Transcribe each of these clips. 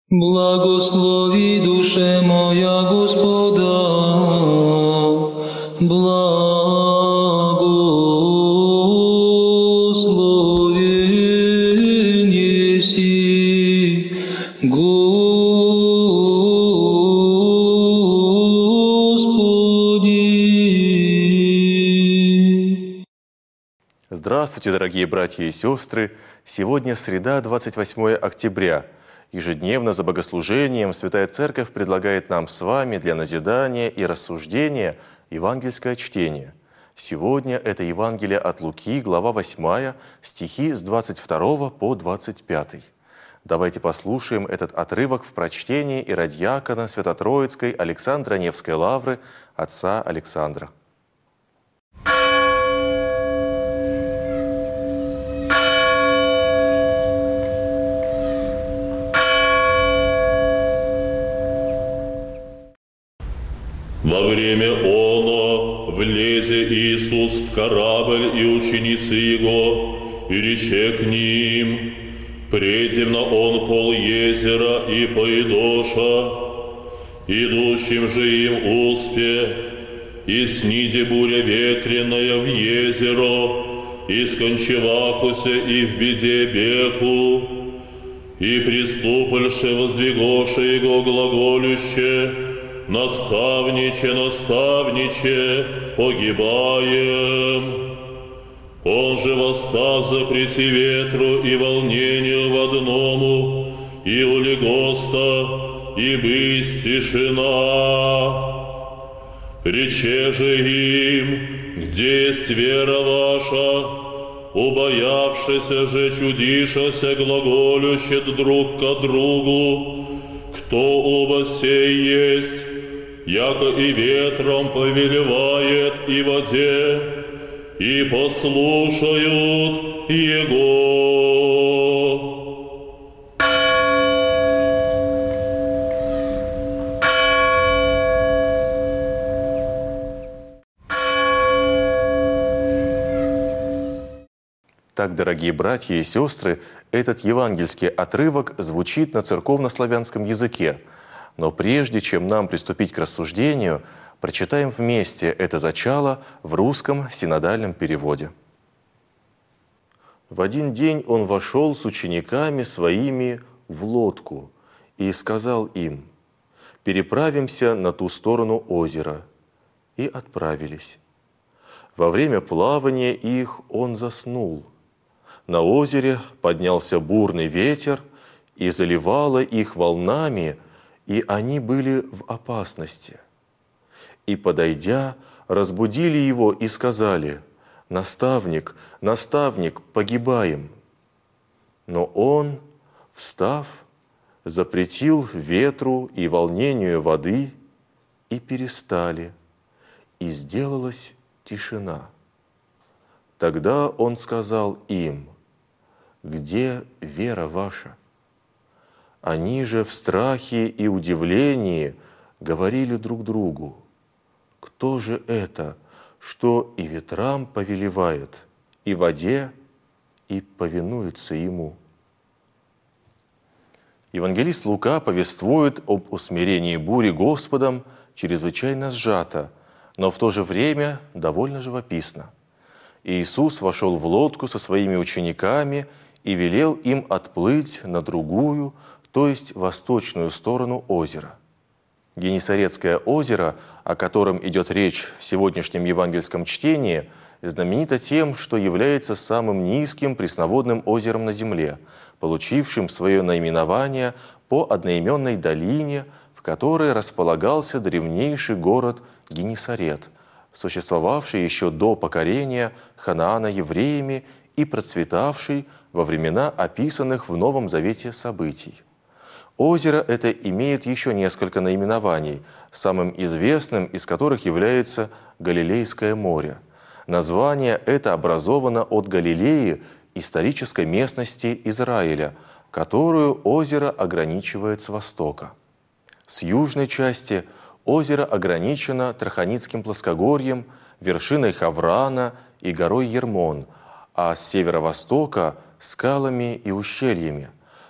Благослови, душе моя, Господа, благословен еси, Господи. Здравствуйте, дорогие братья и сестры! Сегодня среда, 28 октября. Ежедневно за богослужением Святая Церковь предлагает нам с вами для назидания и рассуждения евангельское чтение. Сегодня это Евангелие от Луки, глава 8, стихи с 22 по 25. Давайте послушаем этот отрывок в прочтении иродиакона Свято-Троицкой Александра Невской лавры отца Александра. Во время оно влезе Иисус в корабль и ученицы Его, и рече к ним, предемно Он пол езера и поедоша, идущим же им успе, и сниде буря ветреная в езеро, и скончевахуся и в беде беху, и приступальше воздвигоше Его глаголюще, наставниче, наставниче, погибаем. Он же восстав запрети ветру и волнению в одному, и улегоста, и бысть тишина. Рече же им, где есть вера ваша, убоявшися же чудишася глаголющет друг ко другу, кто оба сей есть, яко и ветром повелевает и воде, и послушают Его. Так, дорогие братья и сестры, этот евангельский отрывок звучит на церковно-славянском языке. Но прежде чем нам приступить к рассуждению, прочитаем вместе это зачало в русском синодальном переводе. «В один день он вошел с учениками своими в лодку и сказал им: „Переправимся на ту сторону озера“, и отправились. Во время плавания их он заснул. На озере поднялся бурный ветер, и заливало их волнами, и они были в опасности. И, подойдя, разбудили его и сказали: „Наставник, наставник, погибаем“. Но он, встав, запретил ветру и волнению воды, и перестали, и сделалась тишина. Тогда он сказал им: „Где вера ваша?“ Они же в страхе и удивлении говорили друг другу: „Кто же это, что и ветрам повелевает, и воде, и повинуется ему?“ Евангелист Лука повествует об усмирении бури Господом чрезвычайно сжато, но в то же время довольно живописно. Иисус вошел в лодку со своими учениками и велел им отплыть на другую, то есть восточную сторону озера. Генесарецкое озеро, о котором идет речь в сегодняшнем евангельском чтении, знаменито тем, что является самым низким пресноводным озером на земле, получившим свое наименование по одноименной долине, в которой располагался древнейший город Генесарет, существовавший еще до покорения Ханаана евреями и процветавший во времена описанных в Новом Завете событий. Озеро это имеет еще несколько наименований, самым известным из которых является Галилейское море. Название это образовано от Галилеи, исторической местности Израиля, которую озеро ограничивает с востока. С южной части озеро ограничено Траханицким плоскогорьем, вершиной Хаврана и горой Ермон, а с северо-востока – скалами и ущельями.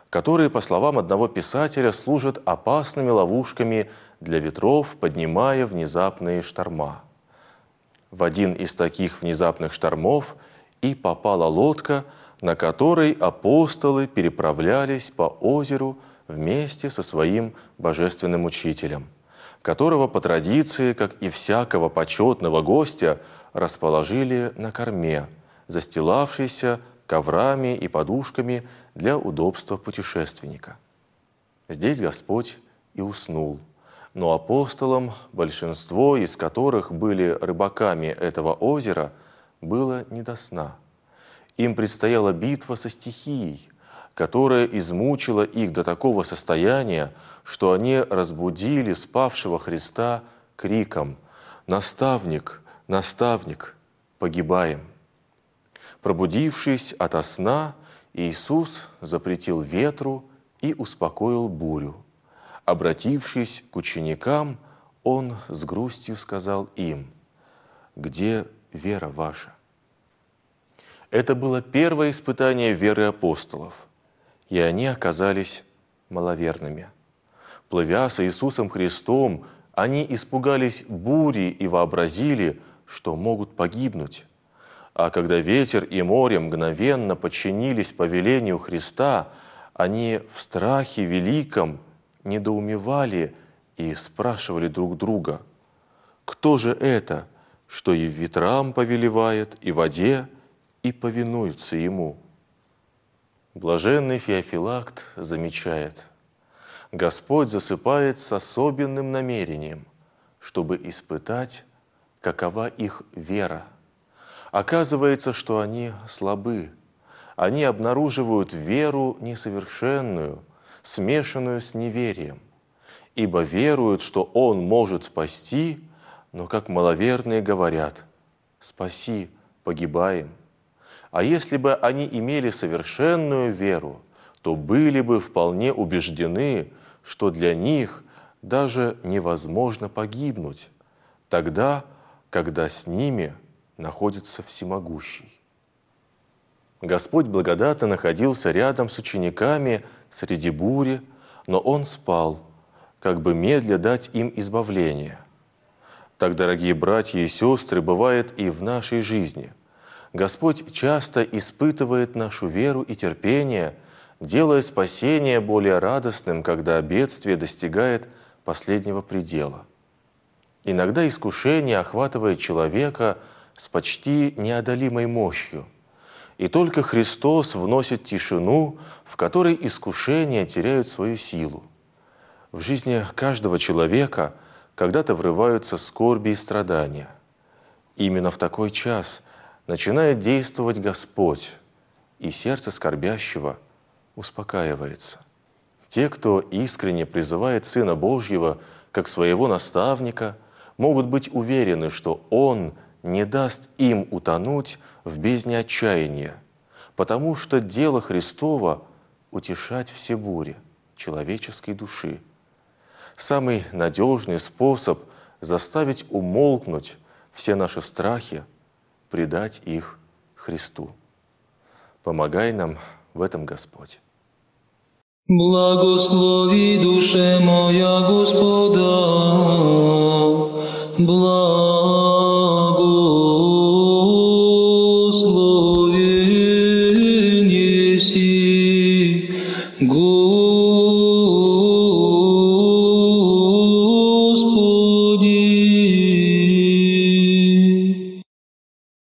которые, по словам одного писателя, служат опасными ловушками для ветров, поднимая внезапные шторма. В один из таких внезапных штормов и попала лодка, на которой апостолы переправлялись по озеру вместе со своим божественным учителем, которого по традиции, как и всякого почетного гостя, расположили на корме, застилавшейся коврами и подушками для удобства путешественника. Здесь Господь и уснул, но апостолам, большинство из которых были рыбаками этого озера, было не до сна. Им предстояла битва со стихией, которая измучила их до такого состояния, что они разбудили спавшего Христа криком: «Наставник, наставник, погибаем!» Пробудившись ото сна, Иисус запретил ветру и успокоил бурю. Обратившись к ученикам, Он с грустью сказал им: «Где вера ваша?» Это было первое испытание веры апостолов, и они оказались маловерными. Плывя с Иисусом Христом, они испугались бури и вообразили, что могут погибнуть. А когда ветер и море мгновенно подчинились повелению Христа, они в страхе великом недоумевали и спрашивали друг друга: «Кто же это, что и ветрам повелевает, и воде, и повинуются ему?» Блаженный Феофилакт замечает: Господь засыпает с особенным намерением, чтобы испытать, какова их вера. Оказывается, что они слабы. Они обнаруживают веру несовершенную, смешанную с неверием, ибо веруют, что Он может спасти, но как маловерные говорят: «Спаси, погибаем». А если бы они имели совершенную веру, то были бы вполне убеждены, что для них даже невозможно погибнуть, тогда, когда с ними находится Всемогущий. Господь благодатно находился рядом с учениками среди бури, но Он спал, как бы медля дать им избавление. Так, дорогие братья и сестры, бывает и в нашей жизни. Господь часто испытывает нашу веру и терпение, делая спасение более радостным, когда бедствие достигает последнего предела. Иногда искушение охватывает человека с почти неодолимой мощью, и только Христос вносит тишину, в которой искушения теряют свою силу. В жизни каждого человека когда-то врываются скорби и страдания. Именно в такой час начинает действовать Господь, и сердце скорбящего успокаивается. Те, кто искренне призывает Сына Божьего как своего наставника, могут быть уверены, что Он не даст им утонуть в бездне отчаяния, потому что дело Христово – утешать все бури человеческой души. Самый надежный способ заставить умолкнуть все наши страхи – предать их Христу. Помогай нам в этом, Господь. Благослови, душе моя, Господа, благословен еси, Господи.